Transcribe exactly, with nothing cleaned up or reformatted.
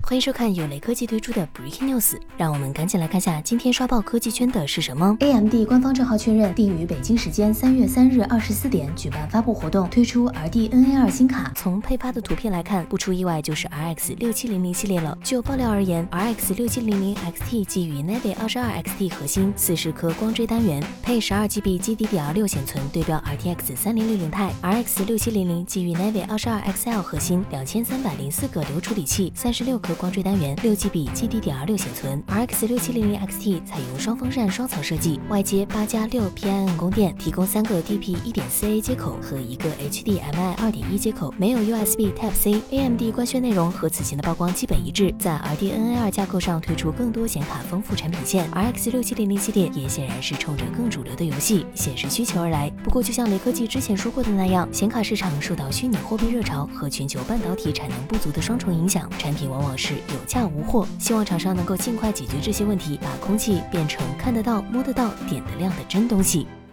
欢迎收看由雷科技推出的 Breaking News， 让我们赶紧来看下今天刷爆科技圈的是什么。A M D 官方账号确认，定于北京时间三月三日二十四点举办发布活动，推出 R D N A 二新卡。从配发的图片来看，不出意外就是 R X 六七零零系列了。就爆料而言 ，R X 六七零零 X T 基于 Navy 二十二 X T 核心，四十颗光追单元，配 十二 G B G D D R 六显存，对标 R T X 三零六零 钛。R X 六七零零基于 Navy 二十二 X L 核心，两千三百零四个流处理器，三十六颗光追单元，六 G B G D D R 六显存。R X 六七零零 X T 采用双风扇双槽设计，外接八加六 P I N 供电，提供三个 D P 一点四 A 接口和一个 H D M I 二点一 接口，没有 U S B Type C。A M D 官宣内容和此前的曝光基本一致，在 R D N A 二架构上推出更多显卡丰富产品线。R X 六七零零系列也显然是冲着更主流的游戏显示需求而来。不过，就像雷科技之前说过的那样，显卡市场受到虚拟货币热潮和全球半导体产能不足的双重影响，产品往往是有价无货。希望厂商能够尽快解决这些问题，把空气变成看得到、摸得到、点得亮的真东西。